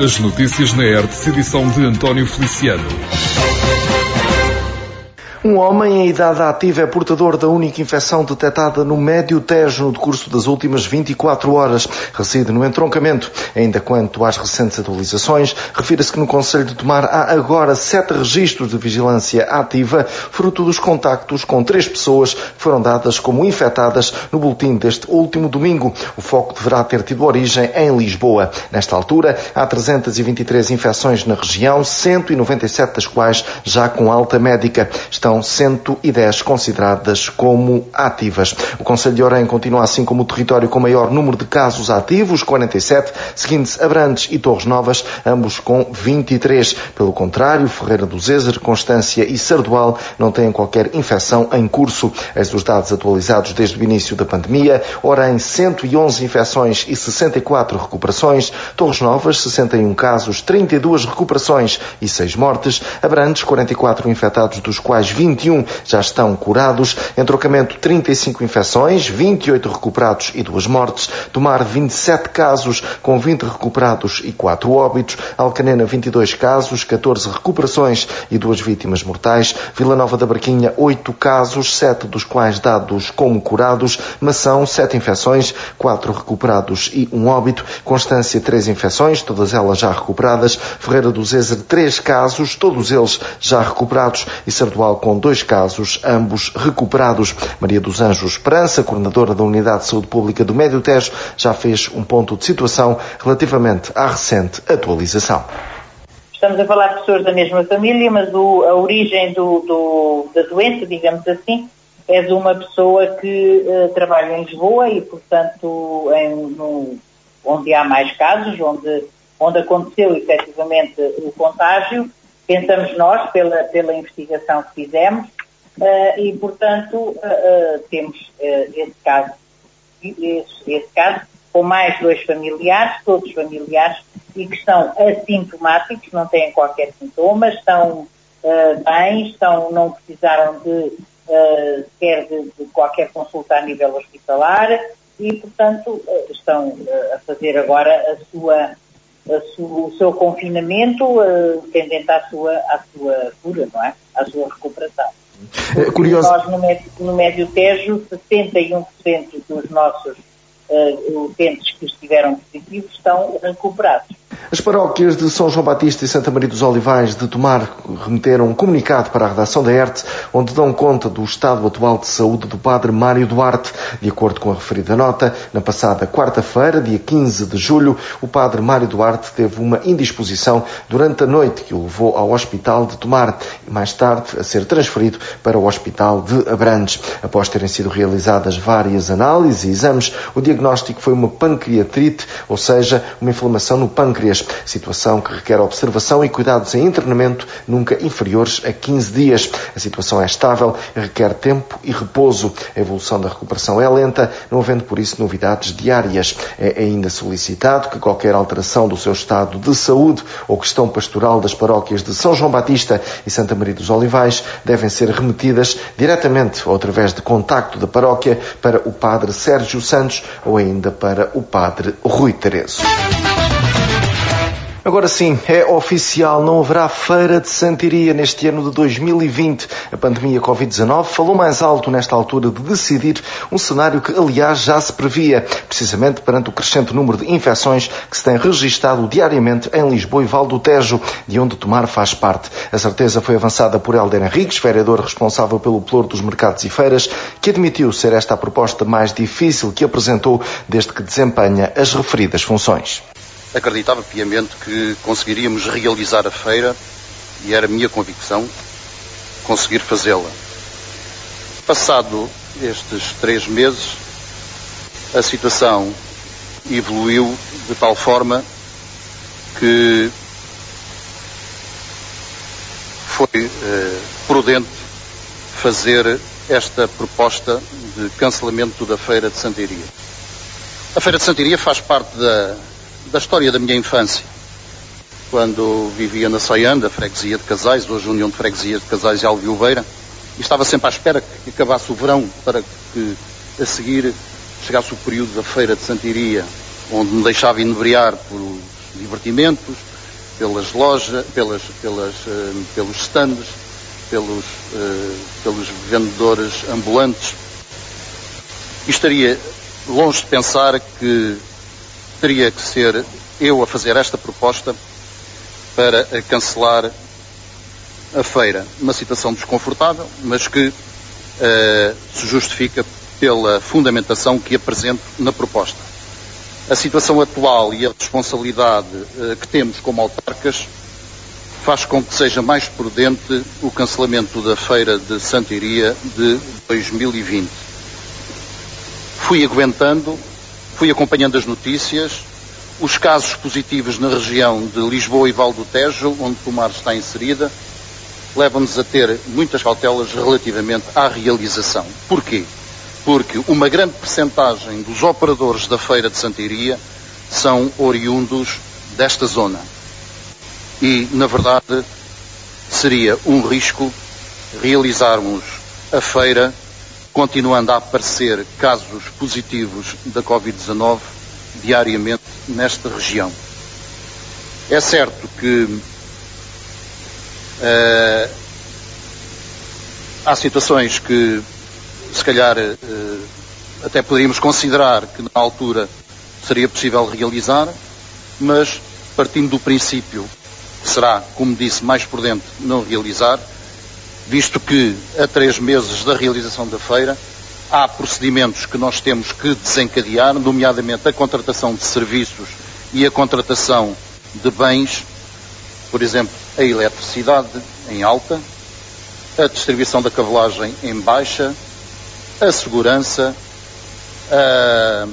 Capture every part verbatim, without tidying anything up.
As notícias na R T S, edição de António Feliciano. Um homem em idade ativa é portador da única infecção detectada no Médio Tejo no decurso das últimas vinte e quatro horas. Reside no entroncamento. Ainda quanto às recentes atualizações, refira-se que no concelho de Tomar há agora sete registros de vigilância ativa, fruto dos contactos com três pessoas que foram dadas como infectadas no boletim deste último domingo. O foco deverá ter tido origem em Lisboa. Nesta altura, há trezentas e vinte e três infecções na região, cento e noventa e sete das quais já com alta médica. Estão cento e dez consideradas como ativas. O concelho de Orem continua assim como o território com maior número de casos ativos, quarenta e sete, seguindo-se Abrantes e Torres Novas, ambos com vinte e três. Pelo contrário, Ferreira do Zezer, Constância e Sardual não têm qualquer infecção em curso. Eis os dados atualizados desde o início da pandemia. Orem, cento e onze infecções e sessenta e quatro recuperações. Torres Novas, sessenta e um casos, trinta e duas recuperações e seis mortes. Abrantes, quarenta e quatro infectados, dos quais vinte e um já estão curados. Entroncamento, trinta e cinco infecções, vinte e oito recuperados e duas mortes. Tomar, vinte e sete casos, com vinte recuperados e quatro óbitos. Alcanena, vinte e dois casos, catorze recuperações e duas vítimas mortais. Vila Nova da Barquinha, oito casos, sete dos quais dados como curados. Mação, sete infecções, quatro recuperados e um óbito. Constância, três infecções, todas elas já recuperadas. Ferreira do Zezer, três casos, todos eles já recuperados. E Sardual, com dois casos, ambos recuperados. Maria dos Anjos Esperança, coordenadora da Unidade de Saúde Pública do Médio Tejo, já fez um ponto de situação relativamente à recente atualização. Estamos a falar de pessoas da mesma família, mas o, a origem do, do, da doença, digamos assim, é de uma pessoa que uh, trabalha em Lisboa e, portanto, em, no, onde há mais casos, onde, onde aconteceu efetivamente o contágio. Pensamos nós, pela, pela investigação que fizemos, uh, e, portanto, uh, uh, temos uh, esse caso, esse, esse caso, com mais dois familiares, todos familiares, e que estão assintomáticos, não têm qualquer sintoma, estão uh, bem, estão, não precisaram de, uh, sequer de, de qualquer consulta a nível hospitalar, e, portanto, uh, estão uh, a fazer agora a sua... o seu confinamento uh, tendente à sua, à sua cura, não é? À sua recuperação. É curioso. Nós, no Médio, no Médio Tejo, setenta e um por cento dos nossos uh, utentes que estiveram positivos estão recuperados. As paróquias de São João Batista e Santa Maria dos Olivais de Tomar remeteram um comunicado para a redação da R T S, onde dão conta do estado atual de saúde do padre Mário Duarte. De acordo com a referida nota, na passada quarta-feira, dia quinze de julho, o padre Mário Duarte teve uma indisposição durante a noite que o levou ao hospital de Tomar e mais tarde a ser transferido para o hospital de Abrantes. Após terem sido realizadas várias análises e exames, o diagnóstico foi uma pancreatite, ou seja, uma inflamação no pâncreas, situação que requer observação e cuidados em internamento nunca inferiores a quinze dias. A situação é estável e requer tempo e repouso. A evolução da recuperação é lenta, não havendo por isso novidades diárias. É ainda solicitado que qualquer alteração do seu estado de saúde ou questão pastoral das paróquias de São João Batista e Santa Maria dos Olivais devem ser remetidas diretamente ou através de contacto da paróquia para o padre Sérgio Santos ou ainda para o padre Rui Terezo. Agora sim, é oficial, não haverá Feira de Santiria neste ano de dois mil e vinte. A pandemia covid dezanove falou mais alto nesta altura de decidir um cenário que, aliás, já se previa, precisamente perante o crescente número de infecções que se tem registado diariamente em Lisboa e Val do Tejo, de onde Tomar faz parte. A certeza foi avançada por Helder Henriques, vereador responsável pelo Ploro dos Mercados e Feiras, que admitiu ser esta a proposta mais difícil que apresentou desde que desempenha as referidas funções. Acreditava piamente que conseguiríamos realizar a feira e era a minha convicção conseguir fazê-la. Passado estes três meses, a situação evoluiu de tal forma que foi eh, prudente fazer esta proposta de cancelamento da Feira de Santiria. A Feira de Santiria faz parte da da história da minha infância, quando vivia na Saianda, freguesia de Casais, hoje União de Freguesias de Casais e Alvilveira, e estava sempre à espera que acabasse o verão para que a seguir chegasse o período da Feira de Santiria, onde me deixava inebriar por divertimentos, pelas lojas, pelas, pelas, pelos stands, pelos, pelos vendedores ambulantes. E estaria longe de pensar que teria que ser eu a fazer esta proposta para cancelar a feira. Uma situação desconfortável, mas que uh, se justifica pela fundamentação que apresento na proposta. A situação atual e a responsabilidade uh, que temos como autarcas faz com que seja mais prudente o cancelamento da feira de Santiria de dois mil e vinte. Fui aguentando, fui acompanhando as notícias, os casos positivos na região de Lisboa e Val do Tejo, onde Tomar está inserida, levam-nos a ter muitas cautelas relativamente à realização. Porquê? Porque uma grande percentagem dos operadores da feira de Santiria são oriundos desta zona. E, na verdade, seria um risco realizarmos a feira continuando a aparecer casos positivos da covid dezanove diariamente nesta região. É certo que uh, há situações que, se calhar, uh, até poderíamos considerar que na altura seria possível realizar, mas partindo do princípio que será, como disse, mais prudente não realizar, visto que a três meses da realização da feira há procedimentos que nós temos que desencadear, nomeadamente a contratação de serviços e a contratação de bens, por exemplo, a eletricidade em alta, a distribuição da cabelagem em baixa, a segurança, a,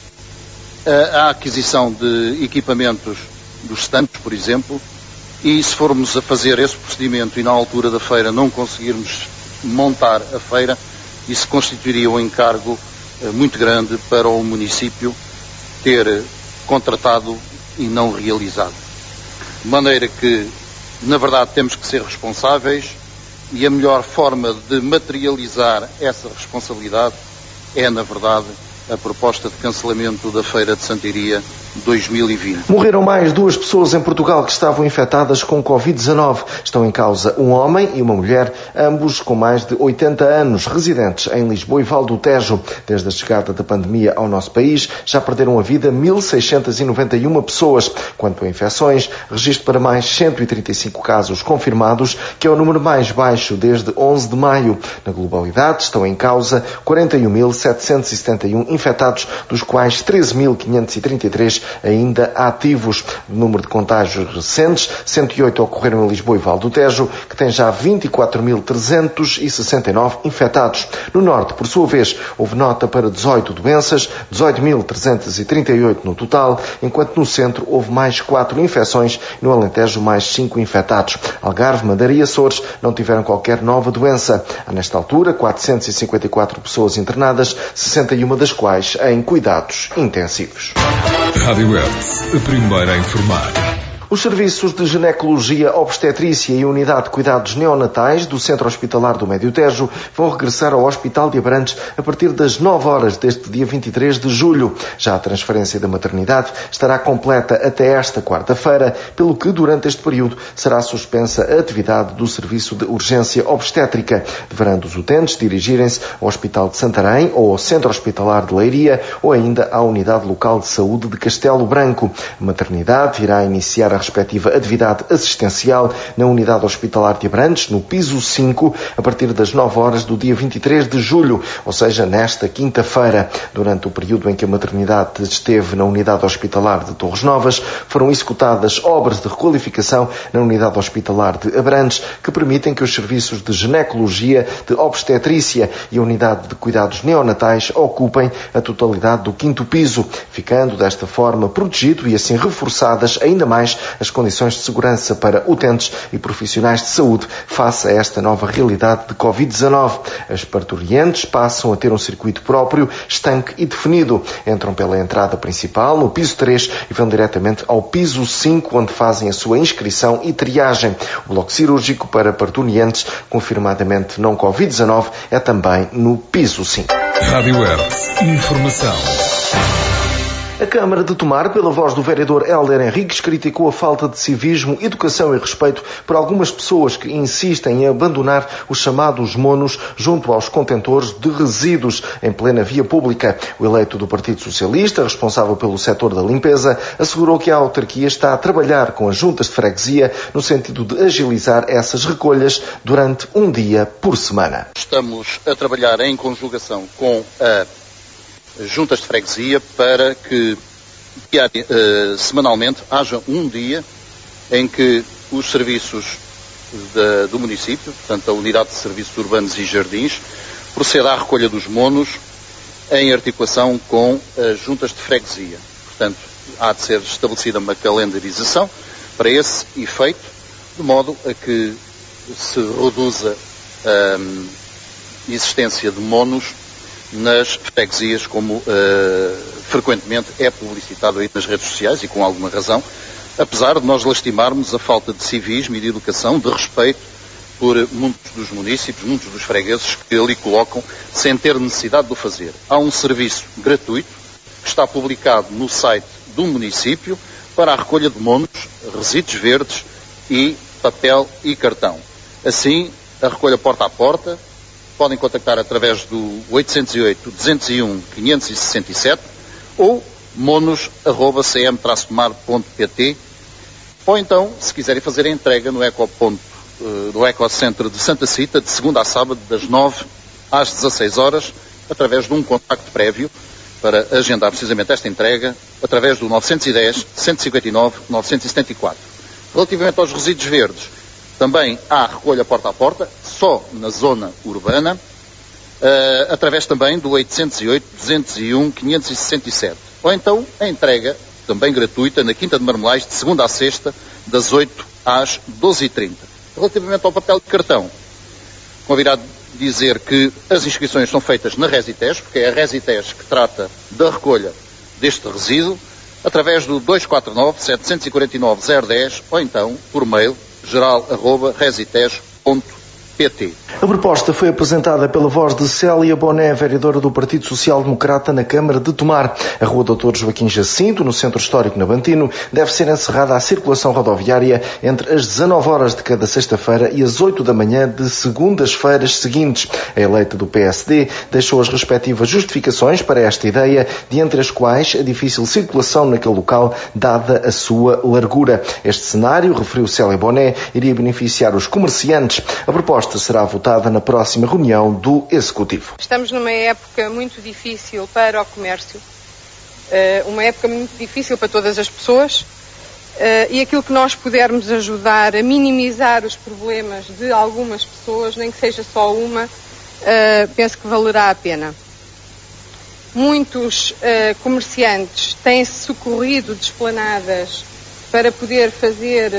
a, a aquisição de equipamentos dos stands, por exemplo, e se formos a fazer esse procedimento e na altura da feira não conseguirmos montar a feira, isso constituiria um encargo eh, muito grande para o município ter contratado e não realizado. De maneira que, na verdade, temos que ser responsáveis e a melhor forma de materializar essa responsabilidade é, na verdade, a proposta de cancelamento da Feira de Santiria dois mil e vinte. Morreram mais duas pessoas em Portugal que estavam infectadas com covid dezanove. Estão em causa um homem e uma mulher, ambos com mais de oitenta anos, residentes em Lisboa e Val do Tejo. Desde a chegada da pandemia ao nosso país, já perderam a vida mil seiscentas e noventa e uma pessoas. Quanto a infecções, registro para mais cento e trinta e cinco casos confirmados, que é o número mais baixo desde onze de maio. Na globalidade, estão em causa quarenta e um mil setecentos e setenta e um infectados, dos quais treze mil quinhentos e trinta e três ainda ativos. O número de contágios recentes, cento e oito ocorreram em Lisboa e Val do Tejo, que tem já vinte e quatro mil trezentos e sessenta e nove infectados. No Norte, por sua vez, houve nota para dezoito doenças, dezoito mil trezentos e trinta e oito no total, enquanto no Centro houve mais quatro infecções e no Alentejo mais cinco infectados. Algarve, Madeira e Açores não tiveram qualquer nova doença. Há, nesta altura, quatrocentas e cinquenta e quatro pessoas internadas, sessenta e uma das quais em cuidados intensivos. Rádio Hertz, a primeira a informar. Os serviços de ginecologia, obstetrícia e unidade de cuidados neonatais do Centro Hospitalar do Médio Tejo vão regressar ao Hospital de Abrantes a partir das nove horas deste dia vinte e três de julho. Já a transferência da maternidade estará completa até esta quarta-feira, pelo que durante este período será suspensa a atividade do serviço de urgência obstétrica, deverando os utentes dirigirem-se ao Hospital de Santarém ou ao Centro Hospitalar de Leiria ou ainda à Unidade Local de Saúde de Castelo Branco. A maternidade irá iniciar a respectiva atividade assistencial na Unidade Hospitalar de Abrantes, no piso cinco, a partir das nove horas do dia vinte e três de julho, ou seja, nesta quinta-feira. Durante o período em que a maternidade esteve na Unidade Hospitalar de Torres Novas, foram executadas obras de requalificação na Unidade Hospitalar de Abrantes, que permitem que os serviços de ginecologia, de obstetrícia e a Unidade de Cuidados Neonatais ocupem a totalidade do quinto piso, ficando desta forma protegido e assim reforçadas ainda mais as condições de segurança para utentes e profissionais de saúde face a esta nova realidade de covid dezanove. As parturientes passam a ter um circuito próprio, estanque e definido. Entram pela entrada principal, no piso três, e vão diretamente ao piso cinco, onde fazem a sua inscrição e triagem. O bloco cirúrgico para parturientes, confirmadamente não covid dezanove, é também no piso cinco. Rádio Hertz, informação. A Câmara de Tomar, pela voz do vereador Hélder Henriques, criticou a falta de civismo, educação e respeito por algumas pessoas que insistem em abandonar os chamados monos junto aos contentores de resíduos em plena via pública. O eleito do Partido Socialista, responsável pelo setor da limpeza, assegurou que a autarquia está a trabalhar com as juntas de freguesia no sentido de agilizar essas recolhas durante um dia por semana. Estamos a trabalhar em conjugação com a juntas de freguesia para que diária, uh, semanalmente haja um dia em que os serviços de, do município, portanto a Unidade de Serviços Urbanos e Jardins, proceda à recolha dos monos em articulação com as juntas de freguesia. Portanto, há de ser estabelecida uma calendarização para esse efeito, de modo a que se reduza a um, existência de monos nas freguesias, como uh, frequentemente é publicitado aí nas redes sociais e com alguma razão, apesar de nós lastimarmos a falta de civismo e de educação, de respeito por muitos dos municípios, muitos dos fregueses que ali colocam sem ter necessidade de o fazer. Há um serviço gratuito que está publicado no site do município para a recolha de monos, resíduos verdes e papel e cartão. Assim, a recolha porta a porta. Podem contactar através do oito zero oito, duzentos e um, quinhentos e sessenta e sete ou monos arroba c m traço tomar ponto p t, ou então, se quiserem fazer a entrega no Eco Ponto, no Ecocentro de Santa Cita, de segunda a sábado, das nove às dezasseis horas, através de um contacto prévio para agendar precisamente esta entrega, através do nove um zero, cento e cinquenta e nove, novecentos e setenta e quatro. Relativamente aos resíduos verdes, também há recolha porta a porta, só na zona urbana, uh, através também do oito zero oito, duzentos e um, quinhentos e sessenta e sete. Ou então a entrega, também gratuita, na Quinta de Marmelais, de segunda a sexta, das oito às doze e trinta. Relativamente ao papel de cartão, convidado a dizer que as inscrições são feitas na Resitex, porque é a Resitex que trata da recolha deste resíduo, através do dois quatro nove, sete quatro nove, zero um zero ou então por mail geral arroba resitex ponto pt. A proposta foi apresentada pela voz de Célia Boné, vereadora do Partido Social Democrata na Câmara de Tomar. A Rua doutor Joaquim Jacinto, no Centro Histórico Navantino, deve ser encerrada à circulação rodoviária entre as dezanove horas de cada sexta-feira e as oito da manhã de segundas-feiras seguintes. A eleita do P S D deixou as respectivas justificações para esta ideia, de entre as quais a difícil circulação naquele local, dada a sua largura. Este cenário, referiu Célia Boné, iria beneficiar os comerciantes. A proposta será votada na próxima reunião do Executivo. Estamos numa época muito difícil para o comércio, uma época muito difícil para todas as pessoas, e aquilo que nós pudermos ajudar a minimizar os problemas de algumas pessoas, nem que seja só uma, penso que valerá a pena. Muitos comerciantes têm-se socorrido de esplanadas para poder fazer,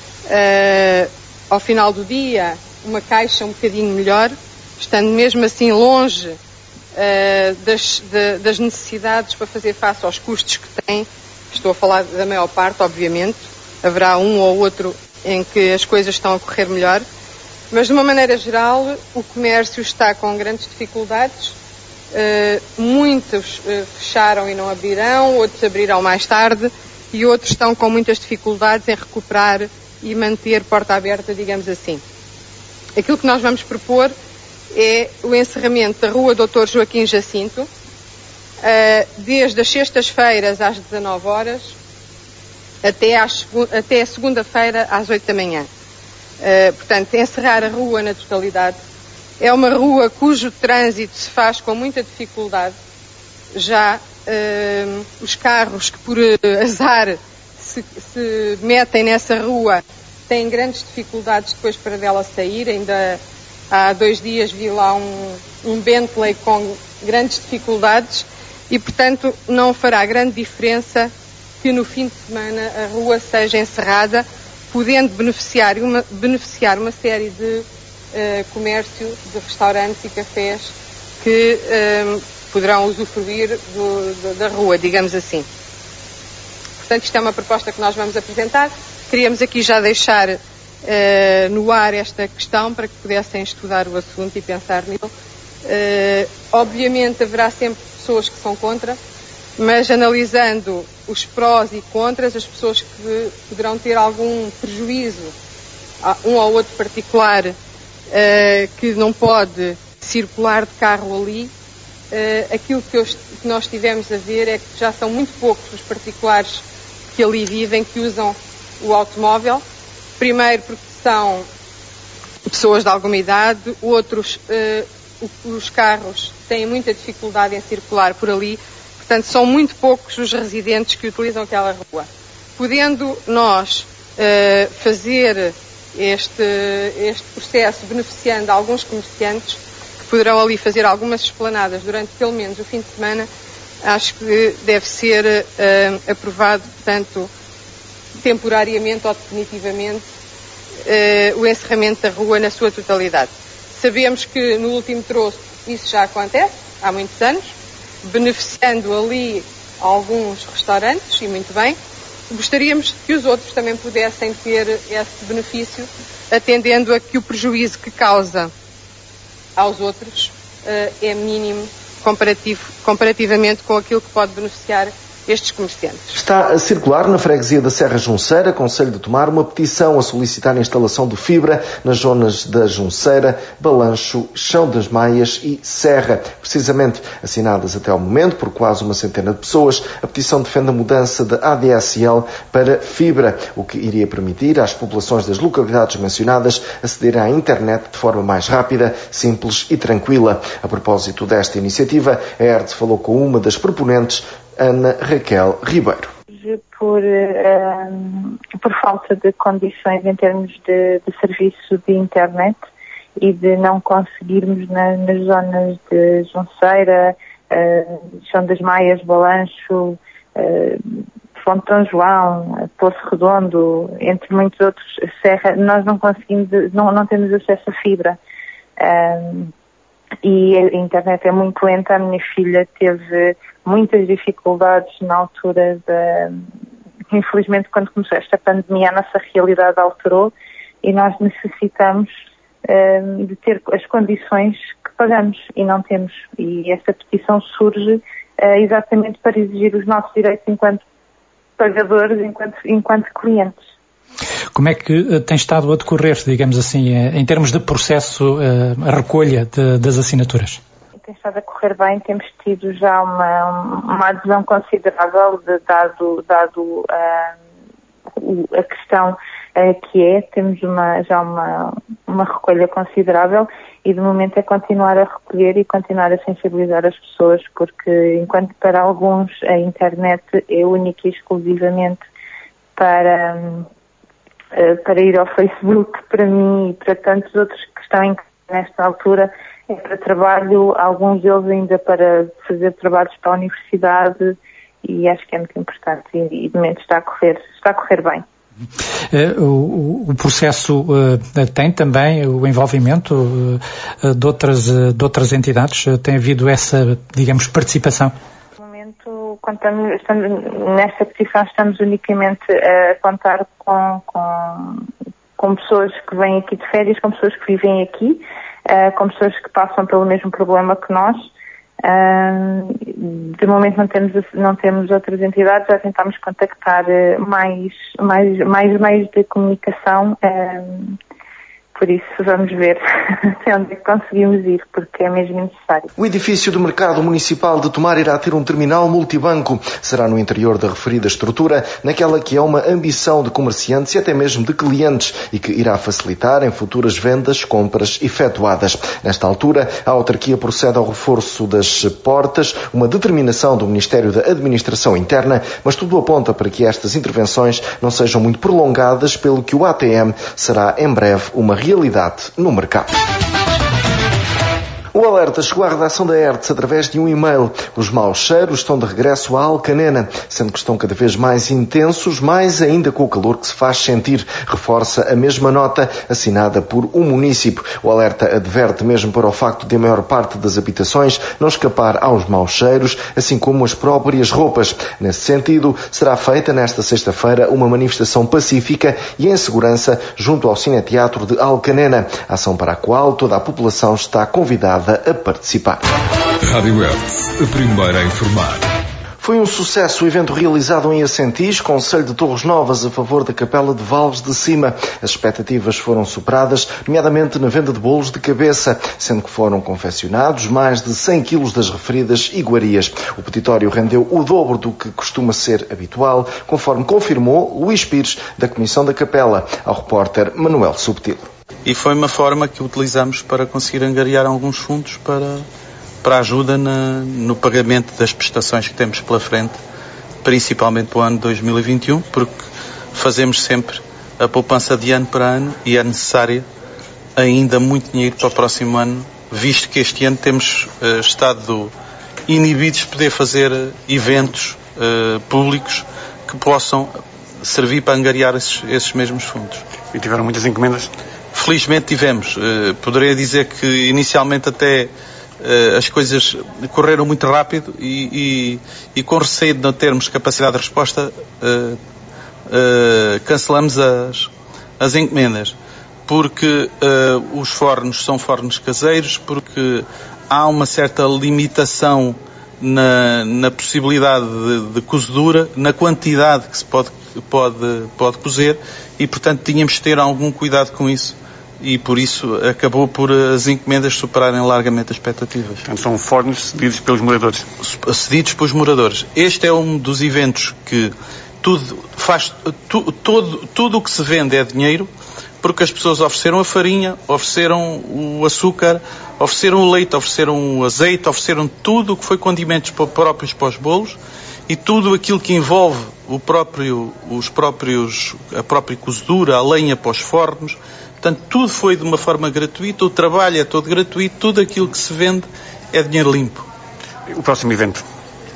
ao final do dia, uma caixa um bocadinho melhor, estando mesmo assim longe uh, das, de, das necessidades para fazer face aos custos que têm. Estou a falar da maior parte, obviamente. Haverá um ou outro em que as coisas estão a correr melhor. Mas, de uma maneira geral, o comércio está com grandes dificuldades. Uh, muitos uh, fecharam e não abrirão, outros abrirão mais tarde e outros estão com muitas dificuldades em recuperar e manter porta aberta, digamos assim. Aquilo que nós vamos propor é o encerramento da Rua doutor Joaquim Jacinto, desde as sextas-feiras às dezanove horas até, às, até a segunda-feira às oito da manhã. Portanto, encerrar a rua na totalidade. É uma rua cujo trânsito se faz com muita dificuldade. Já uh, os carros que por azar se, se metem nessa rua têm grandes dificuldades depois para dela sair. Ainda há dois dias vi lá um, um Bentley com grandes dificuldades e, portanto, não fará grande diferença que no fim de semana a rua seja encerrada, podendo beneficiar uma, beneficiar uma série de uh, comércio, de restaurantes e cafés que uh, poderão usufruir do, do, da rua, digamos assim. Portanto, isto é uma proposta que nós vamos apresentar. Queríamos aqui já deixar uh, no ar esta questão para que pudessem estudar o assunto e pensar nele. Uh, obviamente haverá sempre pessoas que são contra, mas analisando os prós e contras, as pessoas que poderão ter algum prejuízo, um ou outro particular uh, que não pode circular de carro ali, uh, aquilo que, eu, que nós tivemos a ver é que já são muito poucos os particulares que ali vivem, que usam o automóvel. Primeiro porque são pessoas de alguma idade, outros, uh, os carros têm muita dificuldade em circular por ali, portanto são muito poucos os residentes que utilizam aquela rua. Podendo nós uh, fazer este, este processo beneficiando alguns comerciantes que poderão ali fazer algumas esplanadas durante pelo menos o fim de semana, acho que deve ser uh, aprovado, portanto, temporariamente ou definitivamente, uh, o encerramento da rua na sua totalidade. Sabemos que no último troço isso já acontece, há muitos anos, beneficiando ali alguns restaurantes, e muito bem. Gostaríamos que os outros também pudessem ter esse benefício, atendendo a que o prejuízo que causa aos outros uh, é mínimo comparativo, comparativamente com aquilo que pode beneficiar estes comerciantes. Está a circular na freguesia da Serra Junceira, concelho de Tomar, uma petição a solicitar a instalação de fibra nas zonas da Junceira, Balancho, Chão das Maias e Serra. Precisamente assinadas até ao momento por quase uma centena de pessoas, a petição defende a mudança da A D S L para fibra, o que iria permitir às populações das localidades mencionadas acederem à internet de forma mais rápida, simples e tranquila. A propósito desta iniciativa, a E R D falou com uma das proponentes, Ana Raquel Ribeiro. Por, um, por falta de condições em termos de, de serviço de internet e de não conseguirmos na, nas zonas de Junceira, uh, Chão das Maias, Balancho, uh, Fonte Dom João, Poço Redondo, entre muitos outros, Serra, nós não conseguimos, não, não temos acesso a fibra. Um, e a internet é muito lenta. A minha filha teve muitas dificuldades na altura da... Infelizmente, quando começou esta pandemia, a nossa realidade alterou e nós necessitamos um, de ter as condições que pagamos e não temos. E esta petição surge uh, exatamente para exigir os nossos direitos enquanto pagadores, enquanto, enquanto clientes. Como é que uh, tem estado a decorrer, digamos assim, uh, em termos de processo, uh, a recolha de, das assinaturas? Tem estado a correr bem, temos tido já uma, uma adesão considerável, de, dado, dado uh, a questão uh, que é, temos uma, já uma, uma recolha considerável e de momento é continuar a recolher e continuar a sensibilizar as pessoas, porque enquanto para alguns a internet é única e exclusivamente para, uh, para ir ao Facebook, para mim e para tantos outros que estão em, nesta altura, é para trabalho, alguns deles ainda para fazer trabalhos para a universidade e acho que é muito importante e, e de momento está a correr, está a correr bem. Uh, o, o processo uh, tem também o envolvimento uh, de, outras, uh, de outras entidades? Uh, tem havido essa, digamos, participação? No momento, contamos, estamos, nesta petição estamos unicamente a contar com, com, com pessoas que vêm aqui de férias, com pessoas que vivem aqui, Uh, com pessoas que passam pelo mesmo problema que nós. Uh, de momento não temos, não temos outras entidades, já tentámos contactar uh, mais, mais, mais meios de comunicação, uh, por isso vamos ver até onde é que conseguimos ir, porque é mesmo necessário. O edifício do Mercado Municipal de Tomar irá ter um terminal multibanco. Será no interior da referida estrutura, naquela que é uma ambição de comerciantes e até mesmo de clientes e que irá facilitar em futuras vendas, compras efetuadas. Nesta altura, a autarquia procede ao reforço das portas, uma determinação do Ministério da Administração Interna, mas tudo aponta para que estas intervenções não sejam muito prolongadas, pelo que o A T M será em breve uma realidade no mercado. O alerta chegou à redação da E R T S através de um e-mail. Os maus cheiros estão de regresso à Alcanena, sendo que estão cada vez mais intensos, mais ainda com o calor que se faz sentir, reforça a mesma nota assinada por um município. O alerta adverte mesmo para o facto de a maior parte das habitações não escapar aos maus cheiros, assim como as próprias roupas. Nesse sentido, será feita nesta sexta-feira uma manifestação pacífica e em segurança junto ao Cineteatro de Alcanena, ação para a qual toda a população está convidada a participar. Rádio E R T S, a primeira a informar. Foi um sucesso o evento realizado em Assentis, Concelho de Torres Novas, a favor da Capela de Vales de Cima. As expectativas foram superadas, nomeadamente na venda de bolos de cabeça, sendo que foram confeccionados mais de cem quilos das referidas iguarias. O petitório rendeu o dobro do que costuma ser habitual, conforme confirmou Luís Pires, da Comissão da Capela, ao repórter Manuel Subtil. E foi uma forma que utilizamos para conseguir angariar alguns fundos para, para ajuda na, no pagamento das prestações que temos pela frente, principalmente para o ano dois mil e vinte e um, porque fazemos sempre a poupança de ano para ano e é necessária ainda muito dinheiro para o próximo ano, visto que este ano temos uh, estado inibidos de poder fazer eventos uh, públicos que possam servir para angariar esses, esses mesmos fundos. E tiveram muitas encomendas? Felizmente tivemos. Uh, poderia dizer que inicialmente até uh, as coisas correram muito rápido e, e, e com receio de não termos capacidade de resposta uh, uh, cancelamos as, as encomendas. Porque uh, os fornos são fornos caseiros, porque há uma certa limitação na, na possibilidade de, de cozedura, na quantidade que se pode, pode, pode cozer e, portanto, tínhamos de ter algum cuidado com isso e, por isso, acabou por as encomendas superarem largamente as expectativas. Portanto, são fornos cedidos pelos moradores? Cedidos pelos moradores. Este é um dos eventos que tudo faz, tu, todo, tudo o que se vende é dinheiro, porque as pessoas ofereceram a farinha, ofereceram o açúcar, ofereceram o leite, ofereceram o azeite, ofereceram tudo o que foi condimentos próprios para os bolos e tudo aquilo que envolve o próprio, os próprios, a própria cozedura, a lenha para os fornos. Portanto, tudo foi de uma forma gratuita, o trabalho é todo gratuito, tudo aquilo que se vende é dinheiro limpo. O próximo evento?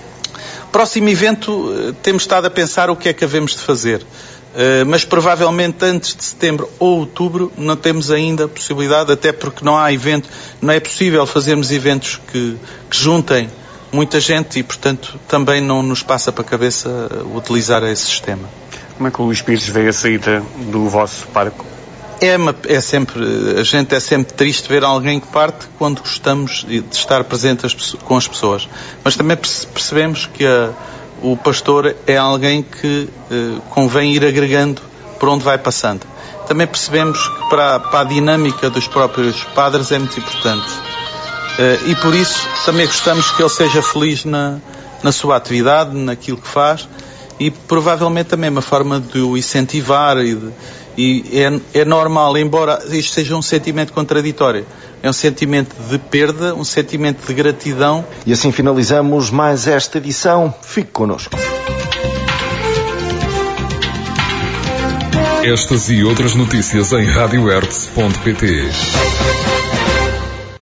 Próximo evento, temos estado a pensar o que é que havemos de fazer. Uh, mas provavelmente antes de setembro ou outubro não temos ainda a possibilidade, até porque não há evento, não é possível fazermos eventos que, que juntem muita gente e, portanto, também não nos passa para a cabeça utilizar esse sistema. Como é que o Luís Pires vê a saída do vosso parque? É, uma, é sempre, a gente é sempre triste ver alguém que parte quando gostamos de estar presente as, com as pessoas. Mas também percebemos que a o pastor é alguém que eh, convém ir agregando por onde vai passando. Também percebemos que para, para a dinâmica dos próprios padres é muito importante. Eh, e por isso também gostamos que ele seja feliz na, na sua atividade, naquilo que faz e provavelmente também uma forma de o incentivar e, de, e é, é normal, embora isto seja um sentimento contraditório. É um sentimento de perda, um sentimento de gratidão. E assim finalizamos mais esta edição. Fique connosco. Estas e outras notícias em rádio hertz ponto pt.